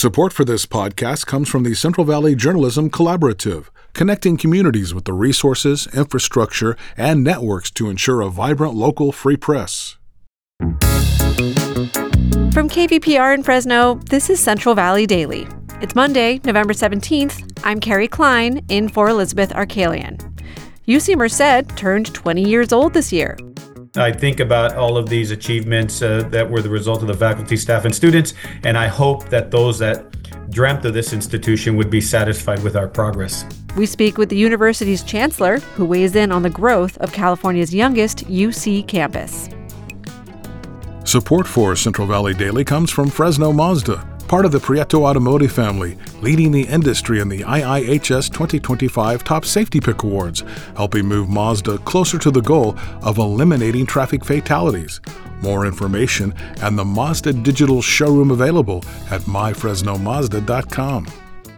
Support for this podcast comes from the Central Valley Journalism Collaborative, connecting communities with the resources, infrastructure, and networks to ensure a vibrant local free press. From KVPR in Fresno, this is Central Valley Daily. It's Monday, November 17th. I'm Carrie Klein, in for Elizabeth Arkalian. UC Merced turned 20 years old this year. I think about all of these achievements that were the result of the faculty, staff, and students, and I hope that those that dreamt of this institution would be satisfied with our progress. We speak with the university's chancellor, who weighs in on the growth of California's youngest UC campus. Support for Central Valley Daily comes from Fresno Mazda, part of the Prieto Automotive family, leading the industry in the IIHS 2025 Top Safety Pick Awards, helping move Mazda closer to the goal of eliminating traffic fatalities. More information and the Mazda digital showroom available at myfresnomazda.com.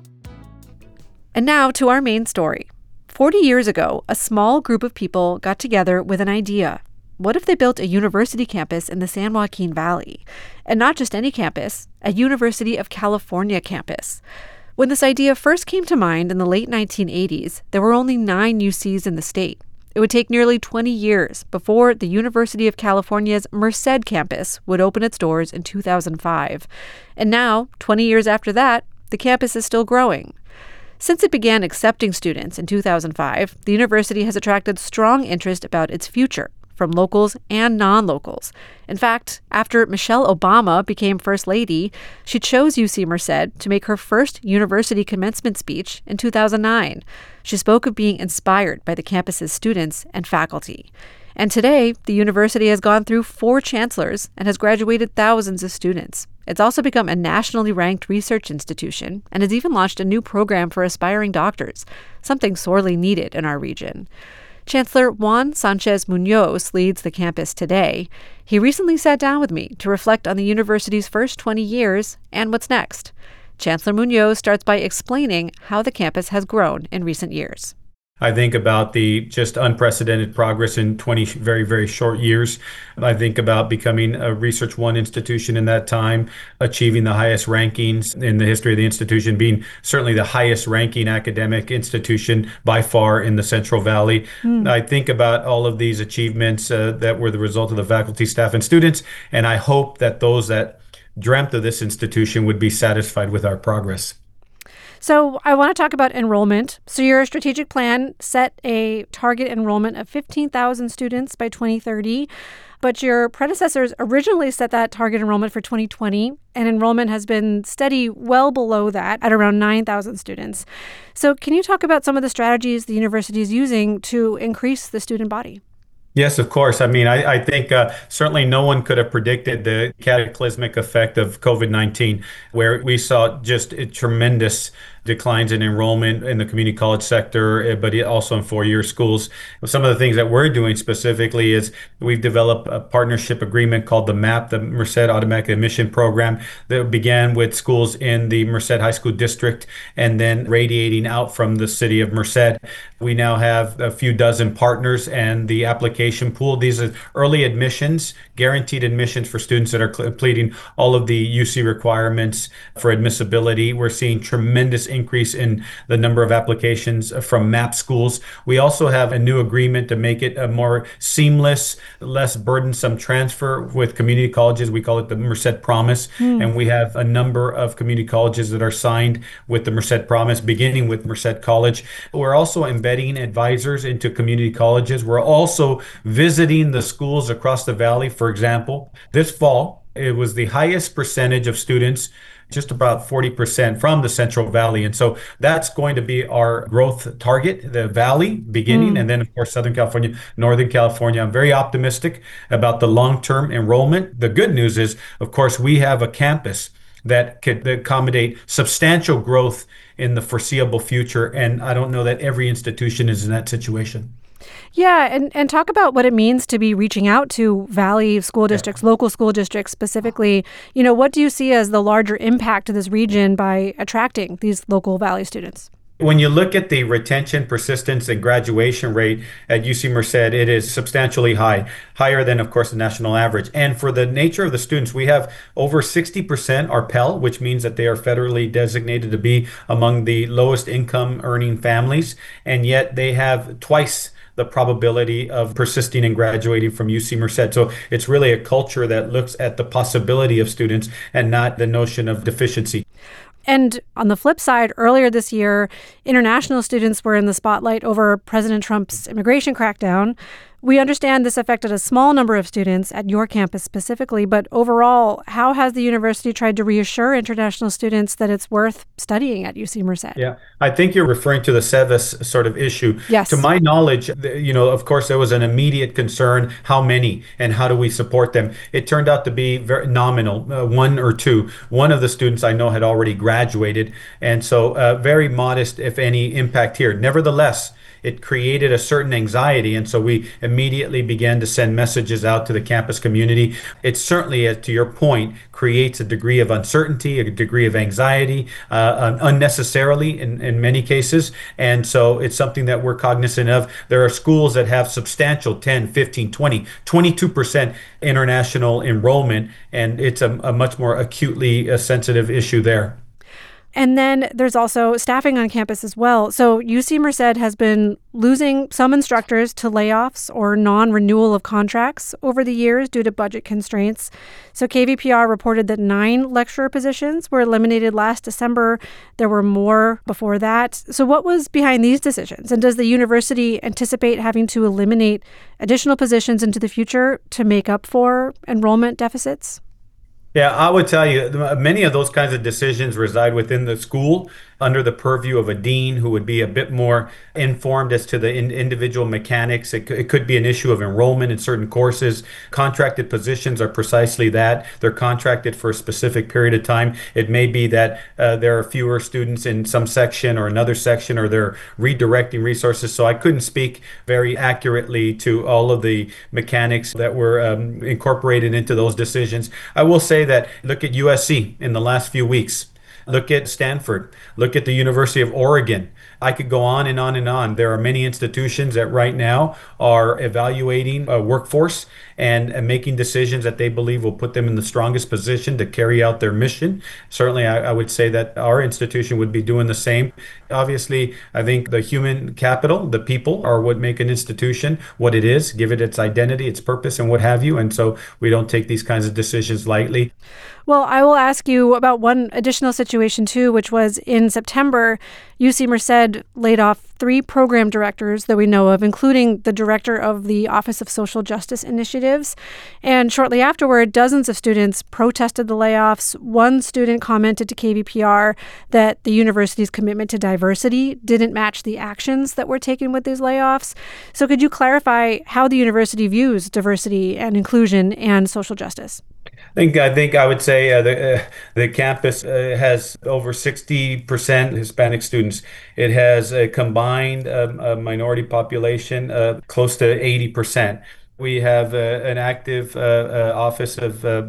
And now to our main story. 40 years ago, a small group of people got together with an idea. What if they built a university campus in the San Joaquin Valley? And not just any campus, a University of California campus. When this idea first came to mind in the late 1980s, there were only 9 UCs in the state. It would take nearly 20 years before the University of California's Merced campus would open its doors in 2005. And now, 20 years after that, the campus is still growing. Since it began accepting students in 2005, the university has attracted strong interest about its future from locals and non-locals. In fact, after Michelle Obama became First Lady, she chose UC Merced to make her first university commencement speech in 2009. She spoke of being inspired by the campus's students and faculty. And today, the university has gone through 4 chancellors and has graduated thousands of students. It's also become a nationally ranked research institution and has even launched a new program for aspiring doctors, something sorely needed in our region. Chancellor Juan Sanchez Munoz leads the campus today. He recently sat down with me to reflect on the university's first 20 years and what's next. Chancellor Munoz starts by explaining how the campus has grown in recent years. I think about the just unprecedented progress in 20 very, very short years. I think about becoming a Research One institution in that time, achieving the highest rankings in the history of the institution, being certainly the highest ranking academic institution by far in the Central Valley. I think about all of these achievements that were the result of the faculty, staff, and students, and I hope that those that dreamt of this institution would be satisfied with our progress. So I want to talk about enrollment. So your strategic plan set a target enrollment of 15,000 students by 2030, but your predecessors originally set that target enrollment for 2020, and enrollment has been steady well below that at around 9,000 students. So can you talk about some of the strategies the university is using to increase the student body? Yes, of course. I mean, I think certainly no one could have predicted the cataclysmic effect of COVID-19, where we saw just a tremendous declines in enrollment in the community college sector, but also in four-year schools. Some of the things that we're doing specifically is we've developed a partnership agreement called the MAP, the Merced Automatic Admission Program, that began with schools in the Merced High School District and then radiating out from the city of Merced. We now have a few dozen partners and the application pool. These are early admissions, guaranteed admissions for students that are completing all of the UC requirements for admissibility. We're seeing tremendous increase in the number of applications from MAP schools. We also have a new agreement to make it a more seamless, less burdensome transfer with community colleges. We call it the Merced Promise. And we have a number of community colleges that are signed with the Merced Promise, beginning with Merced College. We're also embedding advisors into community colleges. We're also visiting the schools across the valley. For example, this fall, it was the highest percentage of students, just about 40% from the Central Valley. And so that's going to be our growth target, the Valley beginning, and then, of course, Southern California, Northern California. I'm very optimistic about the long-term enrollment. The good news is, of course, we have a campus that could accommodate substantial growth in the foreseeable future. And I don't know that every institution is in that situation. Yeah, and talk about what it means to be reaching out to Valley school districts, local school districts specifically. What do you see as the larger impact to this region by attracting these local Valley students? When you look at the retention, persistence, and graduation rate at UC Merced, it is substantially high, higher than, of course, the national average. And for the nature of the students, we have over 60% are Pell, which means that they are federally designated to be among the lowest income earning families, and yet they have twice the probability of persisting and graduating from UC Merced. So it's really a culture that looks at the possibility of students and not the notion of deficiency. And on the flip side, earlier this year, international students were in the spotlight over President Trump's immigration crackdown. We understand this affected a small number of students at your campus specifically, but overall, how has the university tried to reassure international students that it's worth studying at UC Merced? Yeah, I think you're referring to the SEVIS sort of issue. Yes. To my knowledge, of course, there was an immediate concern, how many and how do we support them? It turned out to be very nominal, one or two. One of the students I know had already graduated, and so very modest, if any, impact here. Nevertheless, it created a certain anxiety, and so we immediately began to send messages out to the campus community. It certainly, to your point, creates a degree of uncertainty, a degree of anxiety, unnecessarily in many cases, and so it's something that we're cognizant of. There are schools that have substantial 10, 15, 20, 22% international enrollment, and it's a much more acutely sensitive issue there. And then there's also staffing on campus as well. So UC Merced has been losing some instructors to layoffs or non-renewal of contracts over the years due to budget constraints. So KVPR reported that 9 lecturer positions were eliminated last December. There were more before that. So what was behind these decisions? And does the university anticipate having to eliminate additional positions into the future to make up for enrollment deficits? Yeah, I would tell you, many of those kinds of decisions reside within the school under the purview of a dean who would be a bit more informed as to the individual mechanics. It could be an issue of enrollment in certain courses. Contracted positions are precisely that. They're contracted for a specific period of time. It may be that there are fewer students in some section or another section, or they're redirecting resources. So I couldn't speak very accurately to all of the mechanics that were incorporated into those decisions. I will say that look at USC in the last few weeks. Look at Stanford. Look at the University of Oregon. I could go on and on and on. There are many institutions that right now are evaluating a workforce and making decisions that they believe will put them in the strongest position to carry out their mission. Certainly, I would say that our institution would be doing the same. Obviously, I think the human capital, the people, are what make an institution what it is, give it its identity, its purpose, and what have you. And so we don't take these kinds of decisions lightly. Well, I will ask you about one additional situation, too, which was in September, UC Merced laid off 3 program directors that we know of, including the director of the Office of Social Justice Initiatives. And shortly afterward, dozens of students protested the layoffs. One student commented to KVPR that the university's commitment to diversity didn't match the actions that were taken with these layoffs. So could you clarify how the university views diversity and inclusion and social justice? I think I would say the campus has over 60% Hispanic students. It has a combined minority population close to 80%. We have an active Office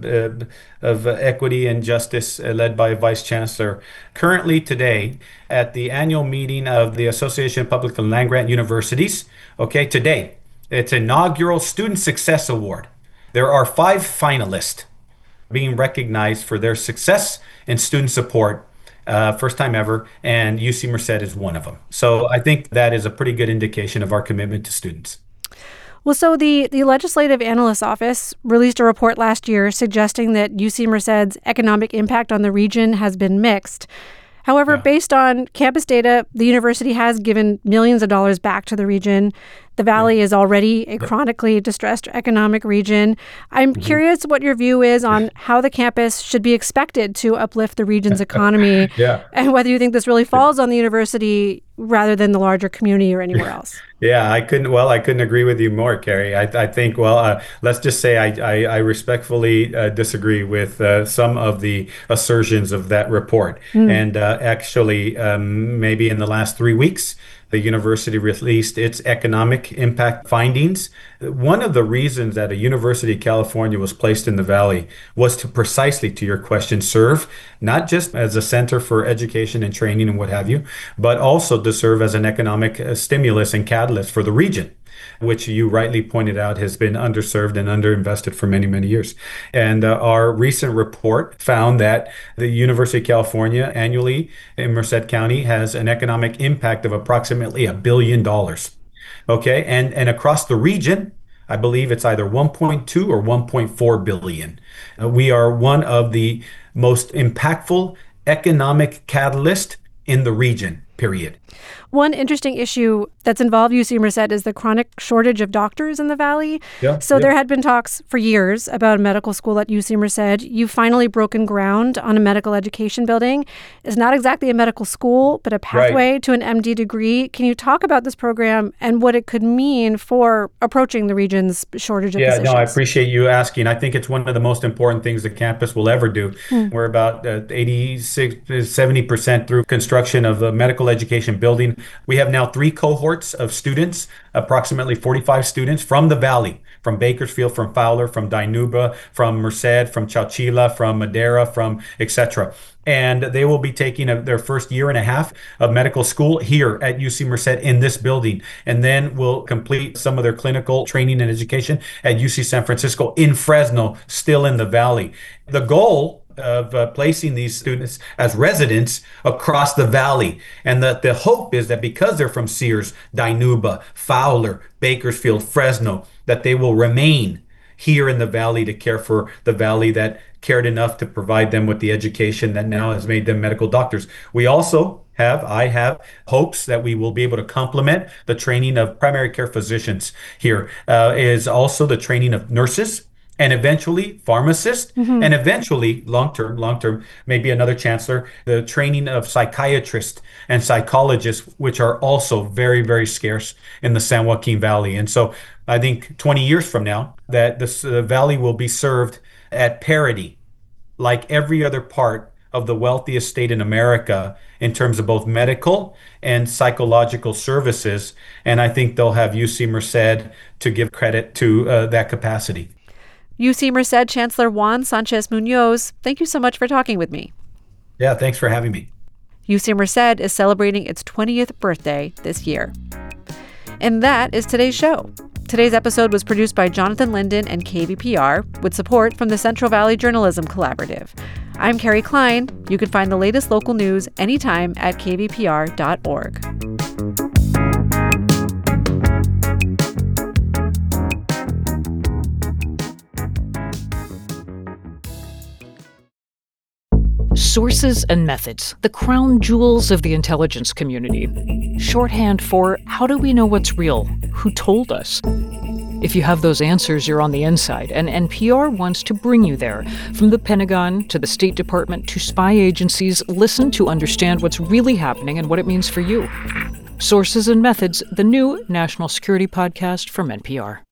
of Equity and Justice led by a Vice Chancellor. Currently today, at the annual meeting of the Association of Public and Land-Grant Universities, today, it's inaugural Student Success Award. There are 5 finalists being recognized for their success in student support, first time ever, and UC Merced is one of them. So I think that is a pretty good indication of our commitment to students. Well, so the Legislative Analyst's Office released a report last year suggesting that UC Merced's economic impact on the region has been mixed. However, based on campus data, the university has given millions of dollars back to the region. The Valley is already a chronically distressed economic region. I'm curious what your view is on how the campus should be expected to uplift the region's economy and whether you think this really falls on the university rather than the larger community or anywhere else. I couldn't agree with you more, Carrie. I think, let's just say I respectfully disagree with some of the assertions of that report. And actually, maybe in the last 3 weeks, the university released its economic impact findings. One of the reasons that a University of California was placed in the Valley was to precisely, to your question, serve not just as a center for education and training and what have you, but also to serve as an economic stimulus and catalyst for the region, which you rightly pointed out has been underserved and underinvested for many, many years. And our recent report found that the University of California annually in Merced County has an economic impact of approximately $1 billion. Okay, and across the region, I believe it's either 1.2 or 1.4 billion. We are one of the most impactful economic catalysts in the region, period. One interesting issue that's involved UC Merced is the chronic shortage of doctors in the Valley. Yeah, There had been talks for years about a medical school at UC Merced. You've finally broken ground on a medical education building. It's not exactly a medical school, but a pathway to an MD degree. Can you talk about this program and what it could mean for approaching the region's shortage of physicians? Yeah, no, I appreciate you asking. I think it's one of the most important things the campus will ever do. We're about 86, 70% through construction of a medical education building. We have now 3 cohorts of students, approximately 45 students from the Valley, from Bakersfield, from Fowler, from Dinuba, from Merced, from Chowchilla, from Madera, from etc. And they will be taking their first year and a half of medical school here at UC Merced in this building, and then will complete some of their clinical training and education at UC San Francisco in Fresno, still in the Valley. The goal of placing these students as residents across the Valley. And the hope is that because they're from Sears, Dinuba, Fowler, Bakersfield, Fresno, that they will remain here in the Valley to care for the Valley that cared enough to provide them with the education that now has made them medical doctors. We also I have hopes that we will be able to complement the training of primary care physicians here. Is also the training of nurses, and eventually pharmacists, and eventually long-term, maybe another chancellor, the training of psychiatrists and psychologists, which are also very, very scarce in the San Joaquin Valley. And so I think 20 years from now, that this valley will be served at parity, like every other part of the wealthiest state in America in terms of both medical and psychological services. And I think they'll have UC Merced to give credit to that capacity. UC Merced Chancellor Juan Sanchez Munoz, thank you so much for talking with me. Yeah, thanks for having me. UC Merced is celebrating its 20th birthday this year. And that is today's show. Today's episode was produced by Jonathan Linden and KVPR with support from the Central Valley Journalism Collaborative. I'm Carrie Klein. You can find the latest local news anytime at kvpr.org. Sources and methods, the crown jewels of the intelligence community. Shorthand for how do we know what's real? Who told us? If you have those answers, you're on the inside, and NPR wants to bring you there. From the Pentagon to the State Department to spy agencies, listen to understand what's really happening and what it means for you. Sources and Methods, the new national security podcast from NPR.